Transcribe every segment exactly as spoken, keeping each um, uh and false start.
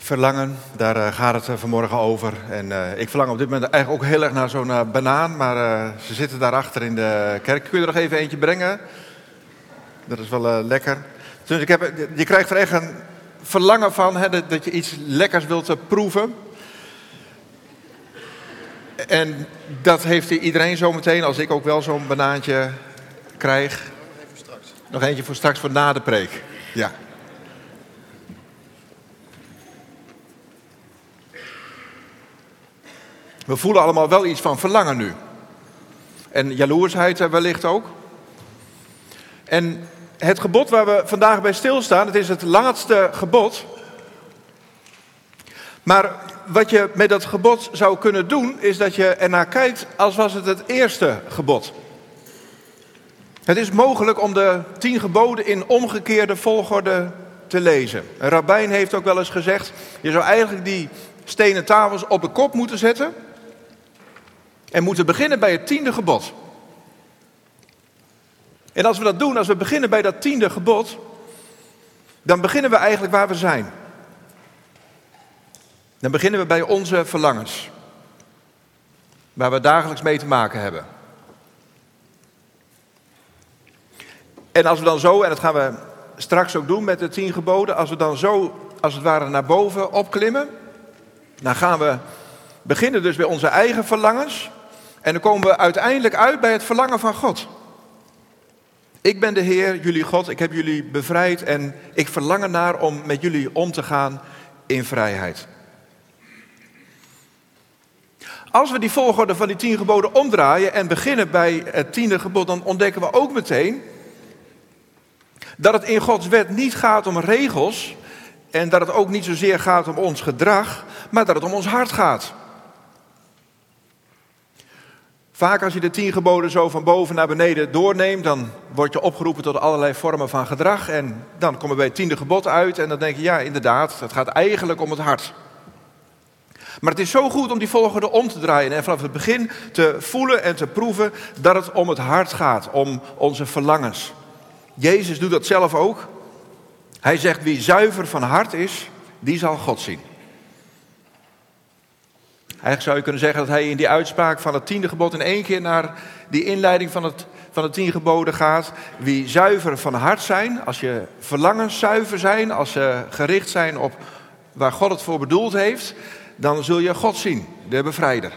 Verlangen, daar uh, gaat het uh, vanmorgen over. En uh, ik verlang op dit moment eigenlijk ook heel erg naar zo'n uh, banaan. Maar uh, ze zitten daarachter in de kerk. Kun je er nog even eentje brengen? Dat is wel uh, lekker. Dus ik heb, je krijgt er echt een verlangen van, hè, dat, dat je iets lekkers wilt uh, proeven. En dat heeft iedereen zo meteen, als ik ook wel zo'n banaantje krijg. Nog even straks. Nog eentje voor straks, voor na de preek. Ja. We voelen allemaal wel iets van verlangen nu. En jaloersheid wellicht ook. En het gebod waar we vandaag bij stilstaan, het is het laatste gebod. Maar wat je met dat gebod zou kunnen doen, is dat je ernaar kijkt als was het het eerste gebod. Het is mogelijk om de tien geboden in omgekeerde volgorde te lezen. Een rabbijn heeft ook wel eens gezegd, je zou eigenlijk die stenen tafels op de kop moeten zetten. En moeten beginnen bij het tiende gebod. En als we dat doen, als we beginnen bij dat tiende gebod, dan beginnen we eigenlijk waar we zijn. Dan beginnen we bij onze verlangens. Waar we dagelijks mee te maken hebben. En als we dan zo, en dat gaan we straks ook doen met de tien geboden, als we dan zo, als het ware, naar boven opklimmen, dan gaan we beginnen dus bij onze eigen verlangens. En dan komen we uiteindelijk uit bij het verlangen van God. Ik ben de Heer, jullie God, ik heb jullie bevrijd en ik verlang ernaar om met jullie om te gaan in vrijheid. Als we die volgorde van die tien geboden omdraaien en beginnen bij het tiende gebod, dan ontdekken we ook meteen dat het in Gods wet niet gaat om regels en dat het ook niet zozeer gaat om ons gedrag, maar dat het om ons hart gaat. Vaak als je de tien geboden zo van boven naar beneden doorneemt, dan word je opgeroepen tot allerlei vormen van gedrag. En dan komen we bij het tiende gebod uit en dan denk je, ja inderdaad, het gaat eigenlijk om het hart. Maar het is zo goed om die volgorde om te draaien en vanaf het begin te voelen en te proeven dat het om het hart gaat, om onze verlangens. Jezus doet dat zelf ook. Hij zegt, wie zuiver van hart is, die zal God zien. Eigenlijk zou je kunnen zeggen dat hij in die uitspraak van het tiende gebod in één keer naar die inleiding van het, van het tien geboden gaat. Wie zuiver van hart zijn, als je verlangens zuiver zijn, als ze gericht zijn op waar God het voor bedoeld heeft, dan zul je God zien, de bevrijder.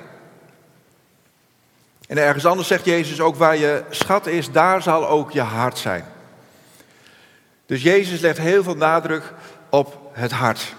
En ergens anders zegt Jezus ook, waar je schat is, daar zal ook je hart zijn. Dus Jezus legt heel veel nadruk op het hart.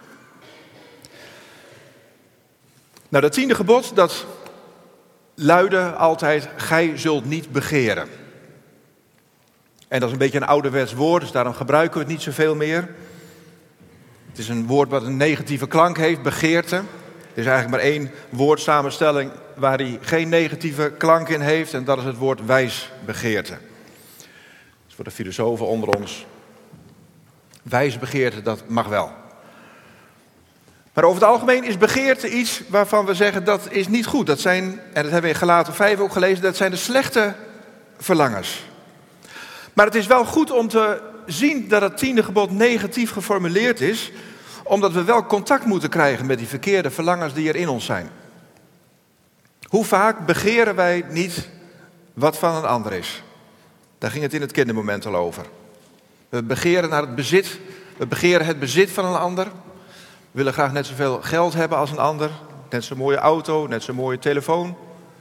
Nou, dat tiende gebod, dat luidde altijd, gij zult niet begeren. En dat is een beetje een ouderwets woord, dus daarom gebruiken we het niet zoveel meer. Het is een woord wat een negatieve klank heeft, begeerte. Er is eigenlijk maar één woordsamenstelling waar hij geen negatieve klank in heeft, en dat is het woord wijsbegeerte. Dus voor de filosofen onder ons, wijsbegeerte, dat mag wel. Maar over het algemeen is begeerte iets waarvan we zeggen dat is niet goed. Dat zijn, en dat hebben we in Galaten vijf ook gelezen, dat zijn de slechte verlangens. Maar het is wel goed om te zien dat het tiende gebod negatief geformuleerd is, omdat we wel contact moeten krijgen met die verkeerde verlangens die er in ons zijn. Hoe vaak begeren wij niet wat van een ander is? Daar ging het in het kindermoment al over. We begeren naar het bezit, we begeren het bezit van een ander. We willen graag net zoveel geld hebben als een ander. Net zo'n mooie auto, net zo'n mooie telefoon.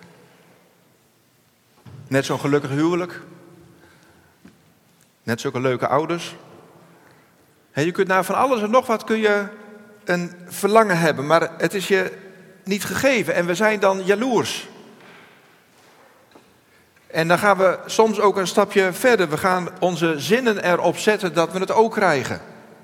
Net zo'n gelukkig huwelijk. Net zulke leuke ouders. He, je kunt naar van alles en nog wat kun je een verlangen hebben. Maar het is je niet gegeven. En we zijn dan jaloers. En dan gaan we soms ook een stapje verder. We gaan onze zinnen erop zetten dat we het ook krijgen.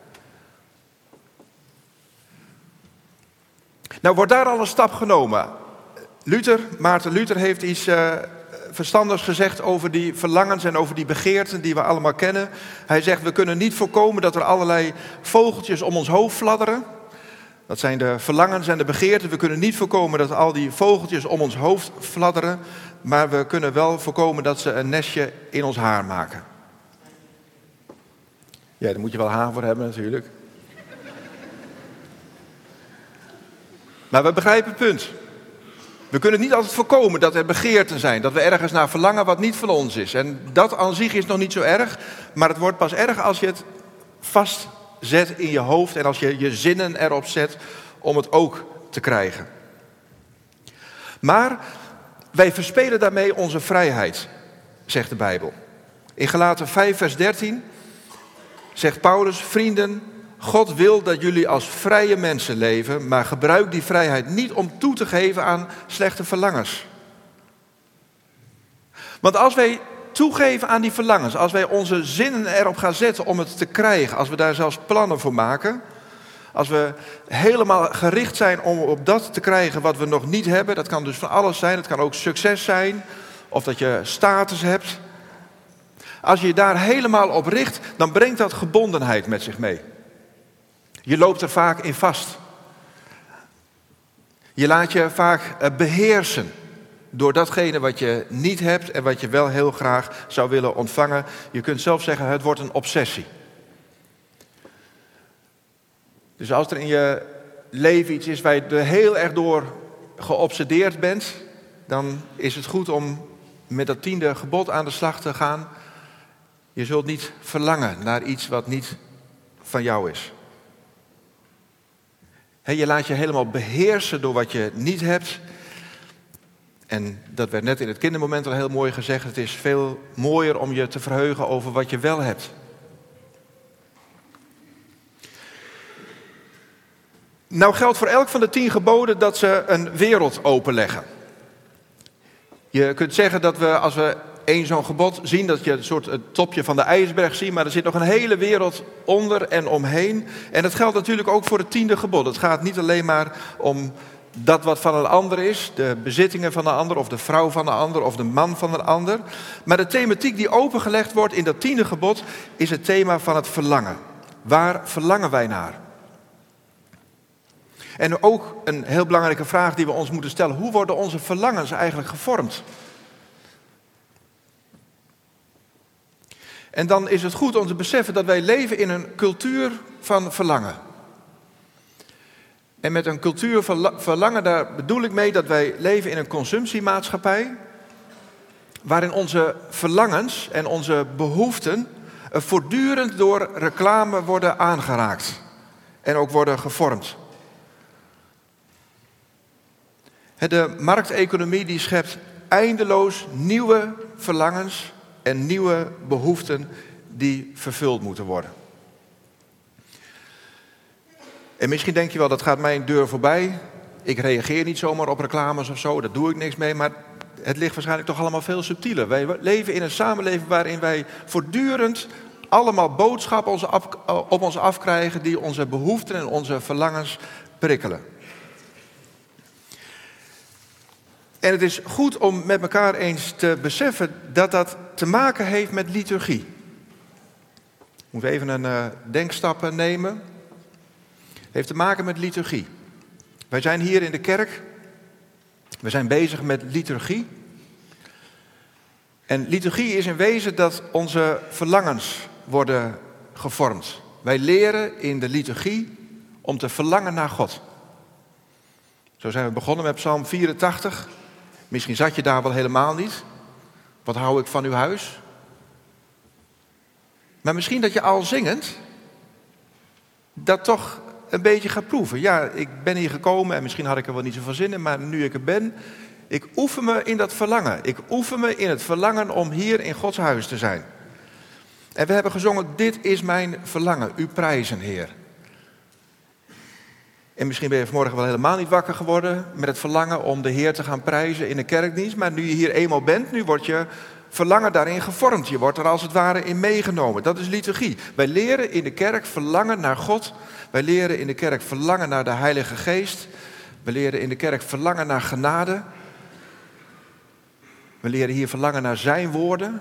Nou, wordt daar al een stap genomen. Luther, Maarten Luther heeft iets uh, verstandigs gezegd over die verlangens en over die begeerten die we allemaal kennen. Hij zegt, we kunnen niet voorkomen dat er allerlei vogeltjes om ons hoofd fladderen. Dat zijn de verlangens en de begeerten. We kunnen niet voorkomen dat al die vogeltjes om ons hoofd fladderen. Maar we kunnen wel voorkomen dat ze een nestje in ons haar maken. Ja, daar moet je wel haar voor hebben natuurlijk. Maar we begrijpen het punt. We kunnen niet altijd voorkomen dat er begeerten zijn. Dat we ergens naar verlangen wat niet van ons is. En dat aan zich is nog niet zo erg. Maar het wordt pas erg als je het vastzet in je hoofd. En als je je zinnen erop zet om het ook te krijgen. Maar wij verspelen daarmee onze vrijheid, zegt de Bijbel. In Galaten vijf vers dertien zegt Paulus: vrienden, God wil dat jullie als vrije mensen leven, maar gebruik die vrijheid niet om toe te geven aan slechte verlangens. Want als wij toegeven aan die verlangens, als wij onze zinnen erop gaan zetten om het te krijgen, als we daar zelfs plannen voor maken, als we helemaal gericht zijn om op dat te krijgen wat we nog niet hebben, dat kan dus van alles zijn, het kan ook succes zijn, of dat je status hebt. Als je je daar helemaal op richt, dan brengt dat gebondenheid met zich mee. Je loopt er vaak in vast. Je laat je vaak beheersen door datgene wat je niet hebt en wat je wel heel graag zou willen ontvangen. Je kunt zelf zeggen, het wordt een obsessie. Dus als er in je leven iets is waar je er heel erg door geobsedeerd bent, dan is het goed om met dat tiende gebod aan de slag te gaan. Je zult niet verlangen naar iets wat niet van jou is. He, je laat je helemaal beheersen door wat je niet hebt. En dat werd net in het kindermoment al heel mooi gezegd. Het is veel mooier om je te verheugen over wat je wel hebt. Nou geldt voor elk van de tien geboden dat ze een wereld openleggen. Je kunt zeggen dat we, als we één zo'n gebod zien, dat je een soort het topje van de ijsberg ziet, maar er zit nog een hele wereld onder en omheen. En dat geldt natuurlijk ook voor het tiende gebod. Het gaat niet alleen maar om dat wat van een ander is, de bezittingen van een ander, of de vrouw van een ander, of de man van een ander. Maar de thematiek die opengelegd wordt in dat tiende gebod is het thema van het verlangen. Waar verlangen wij naar? En ook een heel belangrijke vraag die we ons moeten stellen: hoe worden onze verlangens eigenlijk gevormd? En dan is het goed om te beseffen dat wij leven in een cultuur van verlangen. En met een cultuur van verlangen, daar bedoel ik mee dat wij leven in een consumptiemaatschappij, waarin onze verlangens en onze behoeften voortdurend door reclame worden aangeraakt en ook worden gevormd. De markteconomie die schept eindeloos nieuwe verlangens en nieuwe behoeften die vervuld moeten worden. En misschien denk je wel, dat gaat mijn deur voorbij. Ik reageer niet zomaar op reclames of zo, daar doe ik niks mee. Maar het ligt waarschijnlijk toch allemaal veel subtieler. Wij leven in een samenleving waarin wij voortdurend allemaal boodschappen op ons afkrijgen die onze behoeften en onze verlangens prikkelen. En het is goed om met elkaar eens te beseffen dat dat te maken heeft met liturgie. Ik moet even een uh, denkstap nemen. Het heeft te maken met liturgie. Wij zijn hier in de kerk. We zijn bezig met liturgie. En liturgie is in wezen dat onze verlangens worden gevormd. Wij leren in de liturgie om te verlangen naar God. Zo zijn we begonnen met Psalm vierentachtig. Misschien zat je daar wel helemaal niet. Wat hou ik van uw huis? Maar misschien dat je al zingend dat toch een beetje gaat proeven. Ja, ik ben hier gekomen en misschien had ik er wel niet zoveel zin in, maar nu ik er ben, ik oefen me in dat verlangen. Ik oefen me in het verlangen om hier in Gods huis te zijn. En we hebben gezongen, dit is mijn verlangen, u prijzen, Heer. En misschien ben je vanmorgen wel helemaal niet wakker geworden met het verlangen om de Heer te gaan prijzen in de kerkdienst. Maar nu je hier eenmaal bent, nu wordt je verlangen daarin gevormd. Je wordt er als het ware in meegenomen. Dat is liturgie. Wij leren in de kerk verlangen naar God. Wij leren in de kerk verlangen naar de Heilige Geest. We leren in de kerk verlangen naar genade. We leren hier verlangen naar zijn woorden.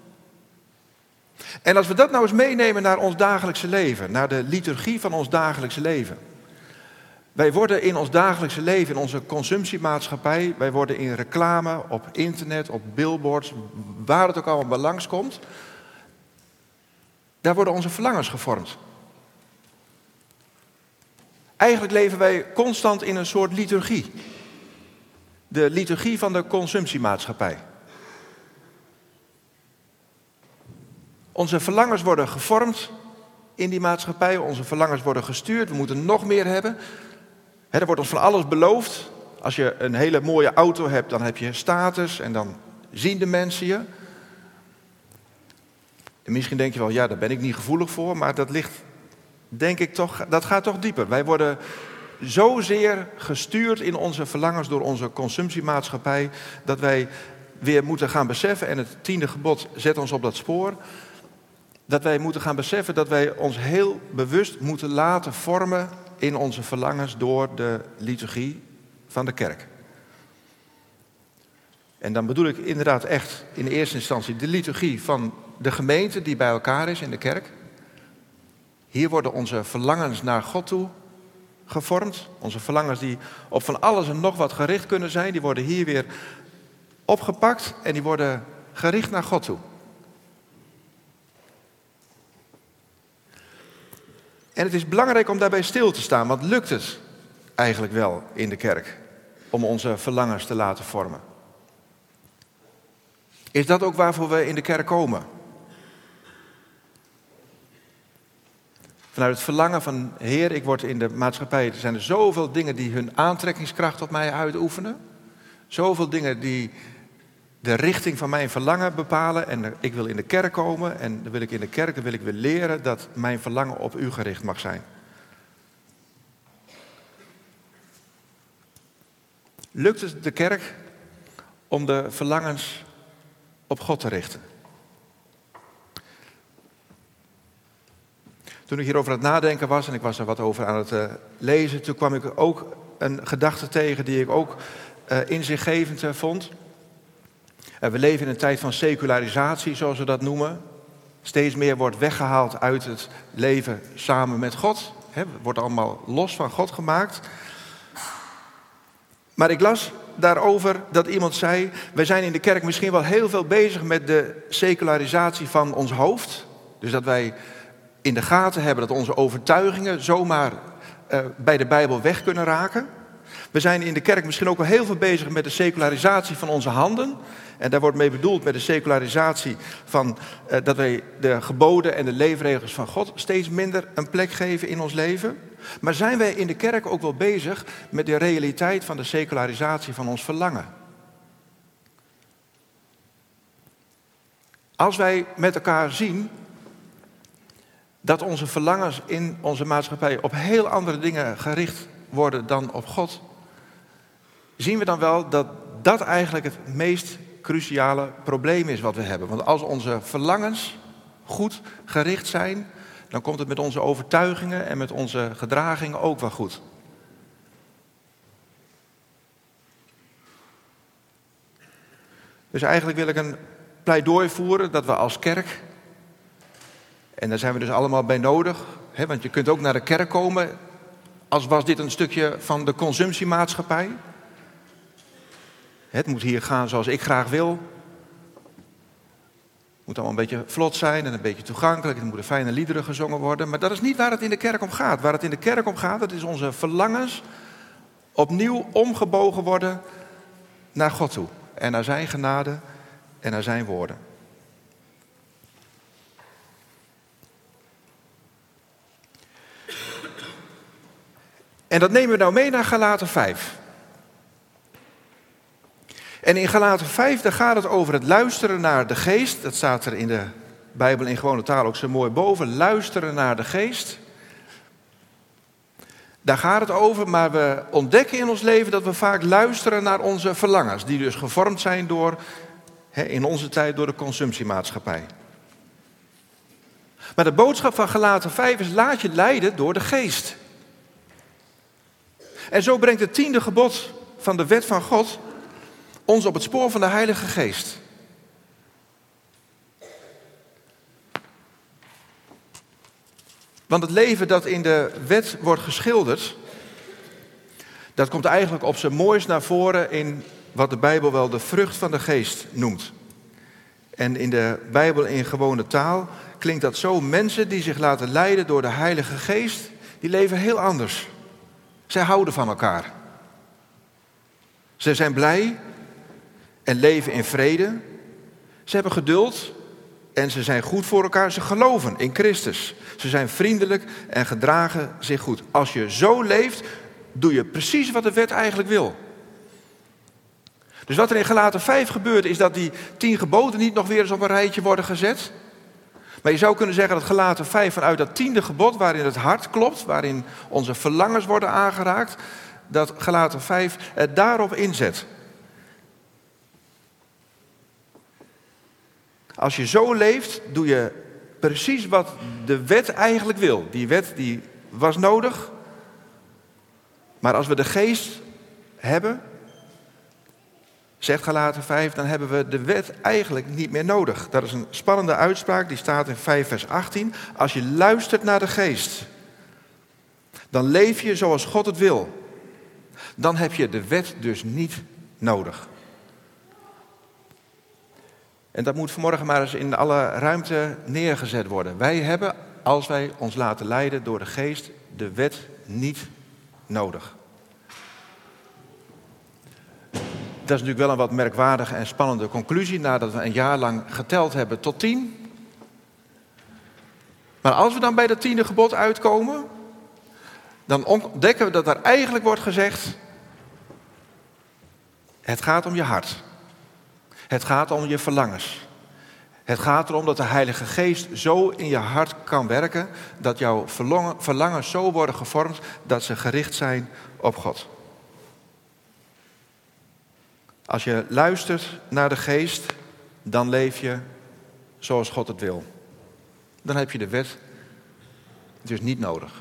En als we dat nou eens meenemen naar ons dagelijkse leven, naar de liturgie van ons dagelijkse leven. Wij worden in ons dagelijkse leven, in onze consumptiemaatschappij, wij worden in reclame, op internet, op billboards, waar het ook allemaal langs komt, daar worden onze verlangens gevormd. Eigenlijk leven wij constant in een soort liturgie. De liturgie van de consumptiemaatschappij. Onze verlangens worden gevormd in die maatschappij. Onze verlangens worden gestuurd. We moeten nog meer hebben. He, er wordt ons van alles beloofd. Als je een hele mooie auto hebt, dan heb je status en dan zien de mensen je. En misschien denk je wel, ja, daar ben ik niet gevoelig voor, maar dat ligt, denk ik toch, dat gaat toch dieper. Wij worden zozeer gestuurd in onze verlangens door onze consumptiemaatschappij, dat wij weer moeten gaan beseffen, en het tiende gebod zet ons op dat spoor, dat wij moeten gaan beseffen dat wij ons heel bewust moeten laten vormen in onze verlangens door de liturgie van de kerk. En dan bedoel ik inderdaad echt in eerste instantie de liturgie van de gemeente die bij elkaar is in de kerk. Hier worden onze verlangens naar God toe gevormd. Onze verlangens die op van alles en nog wat gericht kunnen zijn, die worden hier weer opgepakt en die worden gericht naar God toe. En het is belangrijk om daarbij stil te staan, want lukt het eigenlijk wel in de kerk om onze verlangens te laten vormen? Is dat ook waarvoor we in de kerk komen? Vanuit het verlangen van, Heer, ik word in de maatschappij, er zijn er zoveel dingen die hun aantrekkingskracht op mij uitoefenen. Zoveel dingen die de richting van mijn verlangen bepalen. En ik wil in de kerk komen en dan wil ik in de kerk, dan wil ik weer leren dat mijn verlangen op u gericht mag zijn. Lukt het de kerk om de verlangens op God te richten? Toen ik hierover aan het nadenken was en ik was er wat over aan het uh, lezen, toen kwam ik ook een gedachte tegen die ik ook uh, inzichtgevend uh, vond. Uh, we leven in een tijd van secularisatie, zoals we dat noemen. Steeds meer wordt weggehaald uit het leven samen met God. He, het wordt allemaal los van God gemaakt. Maar ik las daarover dat iemand zei, wij zijn in de kerk misschien wel heel veel bezig met de secularisatie van ons hoofd. Dus dat wij in de gaten hebben dat onze overtuigingen zomaar uh, bij de Bijbel weg kunnen raken. We zijn in de kerk misschien ook wel heel veel bezig met de secularisatie van onze handen. En daar wordt mee bedoeld met de secularisatie van uh, dat wij de geboden en de leefregels van God steeds minder een plek geven in ons leven. Maar zijn wij in de kerk ook wel bezig met de realiteit van de secularisatie van ons verlangen? Als wij met elkaar zien dat onze verlangens in onze maatschappij op heel andere dingen gericht worden dan op God, zien we dan wel dat dat eigenlijk het meest cruciale probleem is wat we hebben. Want als onze verlangens goed gericht zijn, dan komt het met onze overtuigingen en met onze gedragingen ook wel goed. Dus eigenlijk wil ik een pleidooi voeren dat we als kerk, en daar zijn we dus allemaal bij nodig, hè, want je kunt ook naar de kerk komen als was dit een stukje van de consumptiemaatschappij. Het moet hier gaan zoals ik graag wil. Het moet allemaal een beetje vlot zijn en een beetje toegankelijk. Er moeten fijne liederen gezongen worden. Maar dat is niet waar het in de kerk om gaat. Waar het in de kerk om gaat, dat is onze verlangens opnieuw omgebogen worden naar God toe. En naar zijn genade en naar zijn woorden. En dat nemen we nou mee naar Galaten vijf. En in Galaten vijf, daar gaat het over het luisteren naar de geest. Dat staat er in de Bijbel in gewone taal ook zo mooi boven. Luisteren naar de geest. Daar gaat het over, maar we ontdekken in ons leven dat we vaak luisteren naar onze verlangens. Die dus gevormd zijn door, in onze tijd, door de consumptiemaatschappij. Maar de boodschap van Galaten vijf is, laat je leiden door de geest. En zo brengt het tiende gebod van de wet van God ons op het spoor van de Heilige Geest. Want het leven dat in de wet wordt geschilderd, dat komt eigenlijk op zijn mooist naar voren in wat de Bijbel wel de vrucht van de geest noemt. En in de Bijbel in gewone taal klinkt dat zo: mensen die zich laten leiden door de Heilige Geest, die leven heel anders Zij houden van elkaar. Ze zijn blij en leven in vrede. Ze hebben geduld en ze zijn goed voor elkaar. Ze geloven in Christus. Ze zijn vriendelijk en gedragen zich goed. Als je zo leeft, doe je precies wat de wet eigenlijk wil. Dus wat er in Galaten vijf gebeurt, is dat die tien geboden niet nog weer eens op een rijtje worden gezet. Maar je zou kunnen zeggen dat Galaten vijf vanuit dat tiende gebod, waarin het hart klopt, waarin onze verlangens worden aangeraakt, dat Galaten vijf het daarop inzet. Als je zo leeft, doe je precies wat de wet eigenlijk wil. Die wet die was nodig. Maar als we de geest hebben, zegt Galaten vijf, dan hebben we de wet eigenlijk niet meer nodig. Dat is een spannende uitspraak, die staat in vijf vers achttien. Als je luistert naar de geest, dan leef je zoals God het wil. Dan heb je de wet dus niet nodig. En dat moet vanmorgen maar eens in alle ruimte neergezet worden. Wij hebben, als wij ons laten leiden door de geest, de wet niet nodig. Dat is natuurlijk wel een wat merkwaardige en spannende conclusie, nadat we een jaar lang geteld hebben tot tien. Maar als we dan bij dat tiende gebod uitkomen, dan ontdekken we dat er eigenlijk wordt gezegd, het gaat om je hart. Het gaat om je verlangens. Het gaat erom dat de Heilige Geest zo in je hart kan werken, dat jouw verlangens zo worden gevormd, dat ze gericht zijn op God. Als je luistert naar de Geest, dan leef je zoals God het wil. Dan heb je de wet dus niet nodig.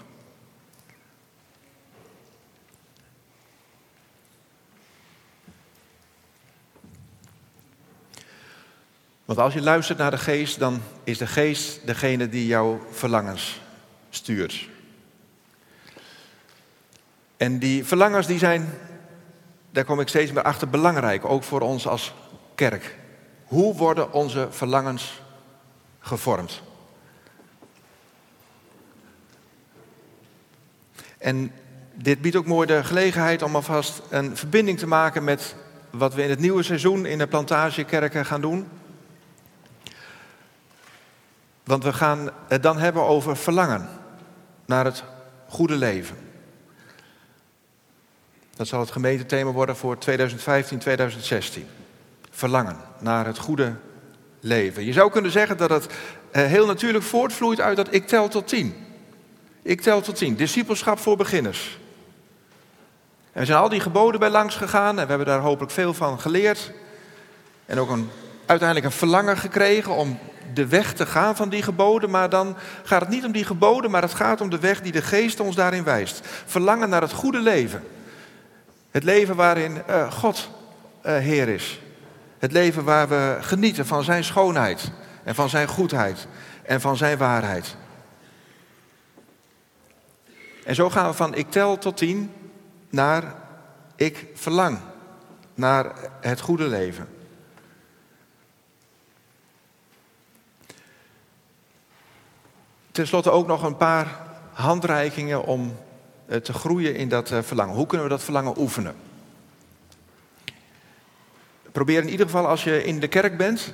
Want als je luistert naar de Geest, dan is de Geest degene die jouw verlangens stuurt. En die verlangens die zijn, daar kom ik steeds meer achter, belangrijk, ook voor ons als kerk. Hoe worden onze verlangens gevormd? En dit biedt ook mooi de gelegenheid om alvast een verbinding te maken met wat we in het nieuwe seizoen in de plantagekerken gaan doen. Want we gaan het dan hebben over verlangen naar het goede leven. Dat zal het gemeentethema worden voor tweeduizend vijftien tweeduizend zestien. Verlangen naar het goede leven. Je zou kunnen zeggen dat het heel natuurlijk voortvloeit uit dat ik tel tot tien. Ik tel tot tien. Discipelschap voor beginners. En we zijn al die geboden bij langs gegaan en we hebben daar hopelijk veel van geleerd. En ook een, uiteindelijk een verlangen gekregen om de weg te gaan van die geboden. Maar dan gaat het niet om die geboden, maar het gaat om de weg die de Geest ons daarin wijst. Verlangen naar het goede leven. Het leven waarin uh, God uh, Heer is. Het leven waar we genieten van zijn schoonheid en van zijn goedheid en van zijn waarheid. En zo gaan we van ik tel tot tien naar ik verlang naar het goede leven. Ten slotte ook nog een paar handreikingen om te groeien in dat verlangen. Hoe kunnen we dat verlangen oefenen? Probeer in ieder geval als je in de kerk bent,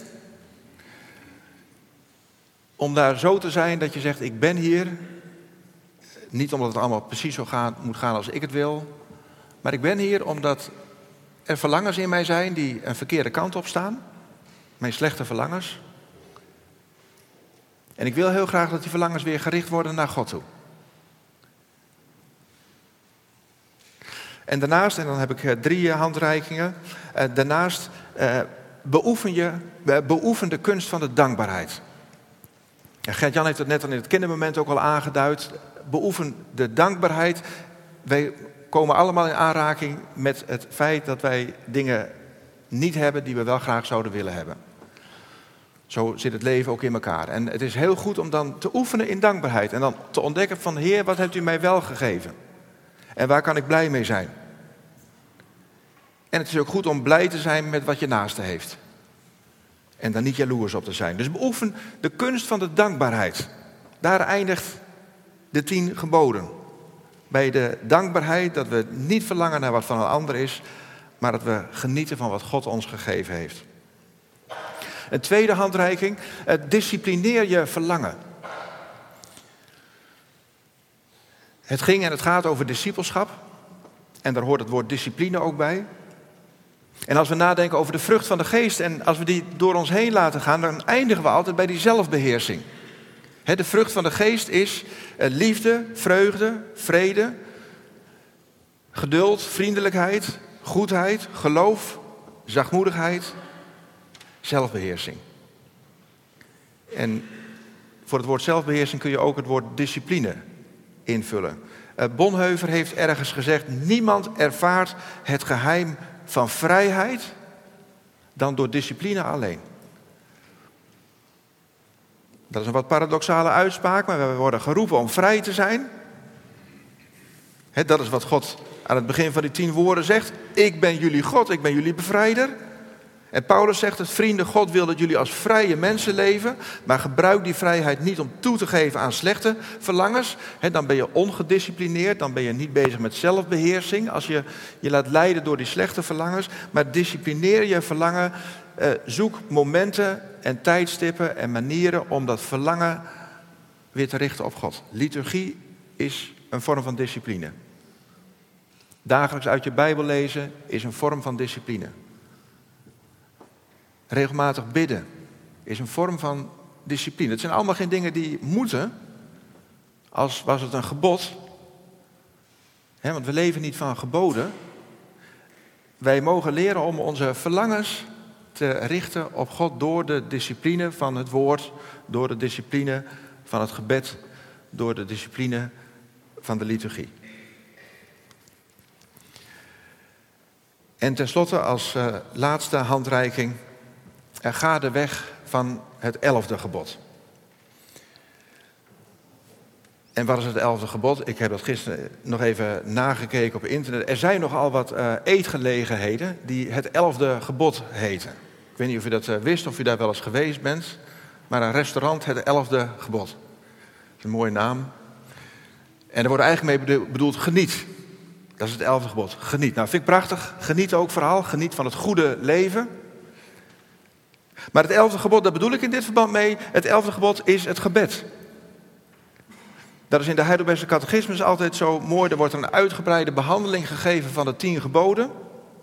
om daar zo te zijn dat je zegt, ik ben hier, niet omdat het allemaal precies zo gaan, moet gaan als ik het wil, maar ik ben hier omdat er verlangens in mij zijn die een verkeerde kant op staan, mijn slechte verlangens. En ik wil heel graag dat die verlangens weer gericht worden naar God toe. En daarnaast, en dan heb ik drie handreikingen, daarnaast uh, beoefen je, uh, beoefen de kunst van de dankbaarheid. Ja, Gert-Jan heeft het net in het kindermoment ook al aangeduid. Beoefen de dankbaarheid. Wij komen allemaal in aanraking met het feit dat wij dingen niet hebben die we wel graag zouden willen hebben. Zo zit het leven ook in elkaar. En het is heel goed om dan te oefenen in dankbaarheid. En dan te ontdekken van, Heer, wat hebt u mij wel gegeven? En waar kan ik blij mee zijn? En het is ook goed om blij te zijn met wat je naaste heeft. En daar niet jaloers op te zijn. Dus beoefen de kunst van de dankbaarheid. Daar eindigt de tien geboden. bij de dankbaarheid, dat we niet verlangen naar wat van een ander is, maar dat we genieten van wat God ons gegeven heeft. Een tweede handreiking, disciplineer je verlangen. Het ging en het gaat over discipelschap. En daar hoort het woord discipline ook bij. En als we nadenken over de vrucht van de geest en als we die door ons heen laten gaan, dan eindigen we altijd bij die zelfbeheersing. De vrucht van de geest is liefde, vreugde, vrede, geduld, vriendelijkheid, goedheid, geloof, zachtmoedigheid, zelfbeheersing. En voor het woord zelfbeheersing kun je ook het woord discipline invullen. Bonhoeffer heeft ergens gezegd, niemand ervaart het geheim van vrijheid dan door discipline alleen. Dat is een wat paradoxale uitspraak, maar we worden geroepen om vrij te zijn. He, dat is wat God aan het begin van die tien woorden zegt. Ik ben jullie God, ik ben jullie bevrijder. En Paulus zegt het, vrienden, God wil dat jullie als vrije mensen leven, maar gebruik die vrijheid niet om toe te geven aan slechte verlangens. He, dan ben je ongedisciplineerd, dan ben je niet bezig met zelfbeheersing als je je laat leiden door die slechte verlangens. Maar disciplineer je verlangen, eh, zoek momenten en tijdstippen en manieren om dat verlangen weer te richten op God. Liturgie is een vorm van discipline. Dagelijks uit je Bijbel lezen is een vorm van discipline. Regelmatig bidden is een vorm van discipline. Het zijn allemaal geen dingen die moeten, als was het een gebod. He, want we leven niet van geboden. Wij mogen leren om onze verlangens te richten op God door de discipline van het woord, door de discipline van het gebed, door de discipline van de liturgie. En tenslotte als uh, laatste handreiking, er ga de weg van het elfde gebod. En wat is het elfde gebod? Ik heb dat gisteren nog even nagekeken op internet. Er zijn nogal wat uh, eetgelegenheden die het elfde gebod heten. Ik weet niet of u dat uh, wist, of u daar wel eens geweest bent. Maar een restaurant, het elfde gebod. Dat is een mooie naam. En er wordt eigenlijk mee bedoeld geniet. Dat is het elfde gebod. Geniet. Nou, vind ik prachtig. Geniet ook vooral. Geniet van het goede leven. Maar het elfde gebod, daar bedoel ik in dit verband mee. Het elfde gebod is het gebed. Dat is in de Heidelbergse catechismus altijd zo mooi. Er wordt een uitgebreide behandeling gegeven van de tien geboden.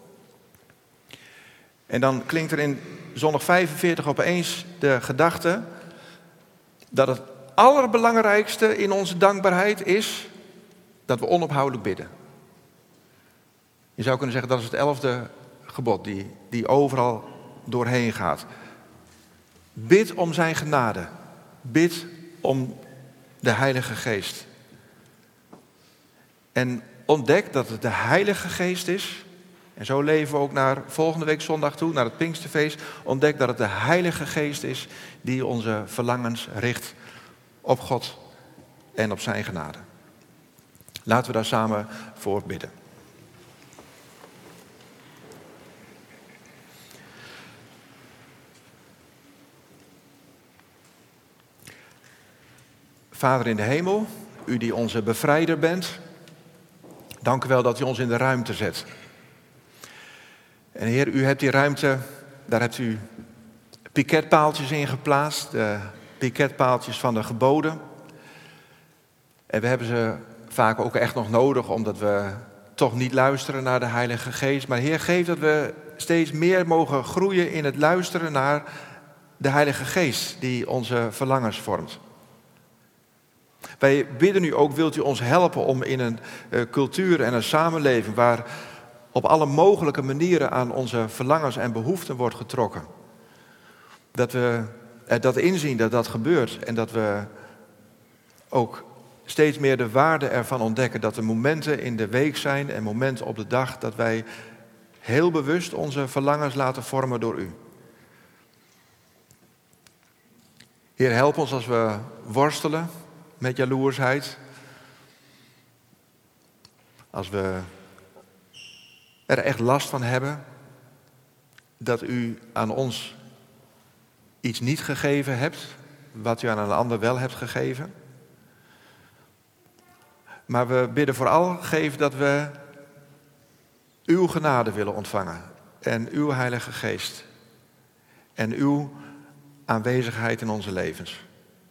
En dan klinkt er in zondag vijfenveertig opeens de gedachte dat het allerbelangrijkste in onze dankbaarheid is dat we onophoudelijk bidden. Je zou kunnen zeggen dat is het elfde gebod die, die overal doorheen gaat. Bid om zijn genade. Bid om de Heilige Geest. En ontdek dat het de Heilige Geest is. En zo leven we ook naar volgende week zondag toe, naar het Pinksterfeest. Ontdek dat het de Heilige Geest is die onze verlangens richt op God en op zijn genade. Laten we daar samen voor bidden. Vader in de hemel, u die onze bevrijder bent, dank u wel dat u ons in de ruimte zet. En Heer, u hebt die ruimte, daar hebt u piketpaaltjes in geplaatst, de piketpaaltjes van de geboden. En we hebben ze vaak ook echt nog nodig, omdat we toch niet luisteren naar de Heilige Geest. Maar Heer, geef dat we steeds meer mogen groeien in het luisteren naar de Heilige Geest die onze verlangens vormt. Wij bidden u ook, wilt u ons helpen om in een uh, cultuur en een samenleving waar op alle mogelijke manieren aan onze verlangens en behoeften wordt getrokken. Dat we uh, dat inzien dat dat gebeurt en dat we ook steeds meer de waarde ervan ontdekken. Dat er momenten in de week zijn en momenten op de dag dat wij heel bewust onze verlangens laten vormen door u. Heer, help ons als we worstelen met jaloersheid. Als we er echt last van hebben dat u aan ons iets niet gegeven hebt, wat u aan een ander wel hebt gegeven. Maar we bidden vooral, geef dat we uw genade willen ontvangen. En uw Heilige Geest. En uw aanwezigheid in onze levens.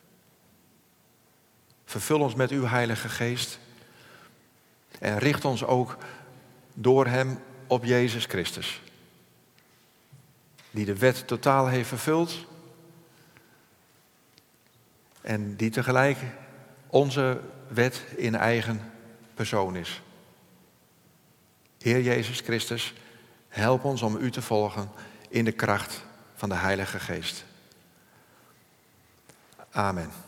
Vervul ons met uw Heilige Geest. En richt ons ook door hem op Jezus Christus. Die de wet totaal heeft vervuld. En die tegelijk onze wet in eigen persoon is. Heer Jezus Christus, help ons om u te volgen in de kracht van de Heilige Geest. Amen.